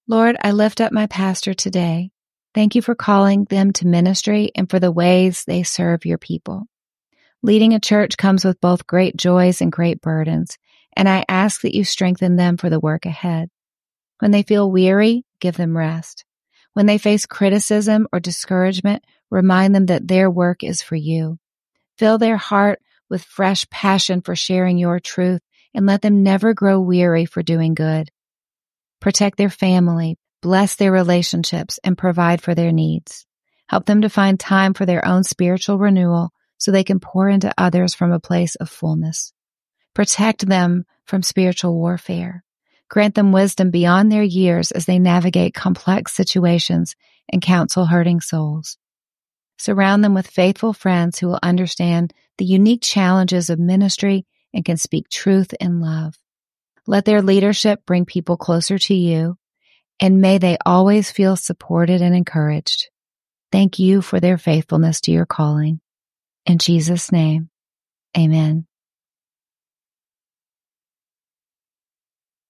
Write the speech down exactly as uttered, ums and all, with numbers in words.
Lord, I lift up my pastor today. Thank you for calling them to ministry and for the ways they serve your people. Leading a church comes with both great joys and great burdens, and I ask that you strengthen them for the work ahead. When they feel weary, give them rest. When they face criticism or discouragement, remind them that their work is for you. Fill their heart with fresh passion for sharing your truth, and let them never grow weary for doing good. Protect their family, bless their relationships, and provide for their needs. Help them to find time for their own spiritual renewal so they can pour into others from a place of fullness. Protect them from spiritual warfare. Grant them wisdom beyond their years as they navigate complex situations and counsel hurting souls. Surround them with faithful friends who will understand the unique challenges of ministry and can speak truth in love. Let their leadership bring people closer to you, and may they always feel supported and encouraged. Thank you for their faithfulness to your calling. In Jesus' name, amen.